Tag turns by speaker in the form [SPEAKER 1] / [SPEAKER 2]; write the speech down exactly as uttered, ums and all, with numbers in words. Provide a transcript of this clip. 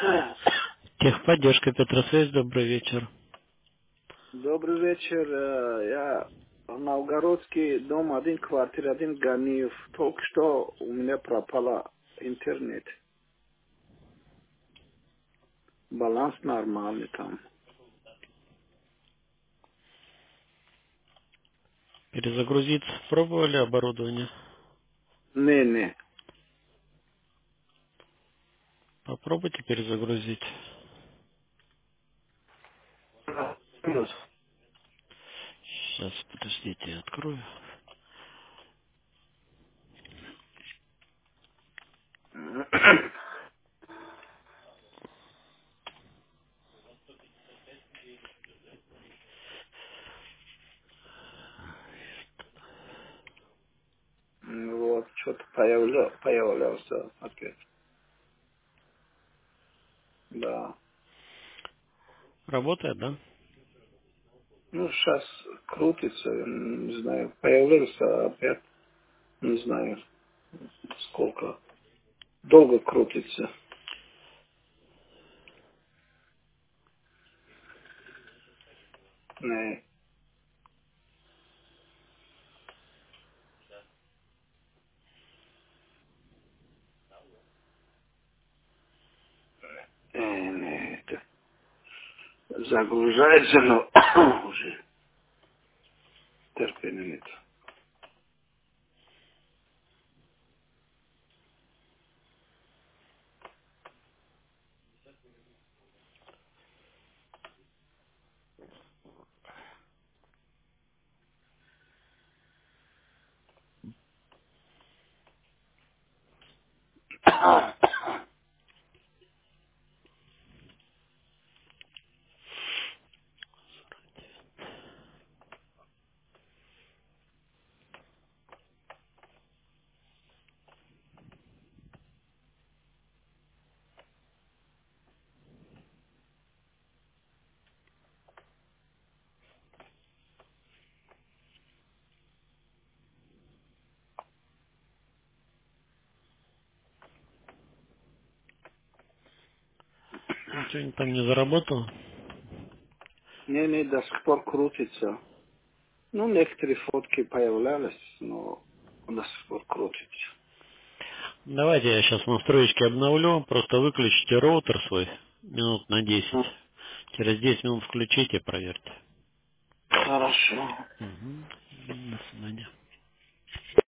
[SPEAKER 1] Техподдержка, Петросвязь, добрый вечер.
[SPEAKER 2] Добрый вечер. Э, Я Новгородский, дом один, квартира один, Ганиев. Только что у меня пропала интернет. Баланс нормальный там.
[SPEAKER 1] Перезагрузить пробовали оборудование?
[SPEAKER 2] Не, не.
[SPEAKER 1] Попробуйте перезагрузить.
[SPEAKER 2] Минус.
[SPEAKER 1] Сейчас, подождите, я открою.
[SPEAKER 2] Вот, что-то появля, появлялся ответ. Да.
[SPEAKER 1] Работает, да?
[SPEAKER 2] Ну, сейчас крутится, не знаю. Появился опять, не знаю, сколько. Долго крутится. Не, не, не, это загружается, но уже терпения нет.
[SPEAKER 1] Ничего там не заработало?
[SPEAKER 2] Не, не, до сих пор крутится. Ну, некоторые фотки появлялись, но до сих пор крутится.
[SPEAKER 1] Давайте я сейчас настройки обновлю. Просто выключите роутер свой минут на десять.
[SPEAKER 2] М,
[SPEAKER 1] Через десять минут включите, проверьте.
[SPEAKER 2] Хорошо.
[SPEAKER 1] Угу. До свидания.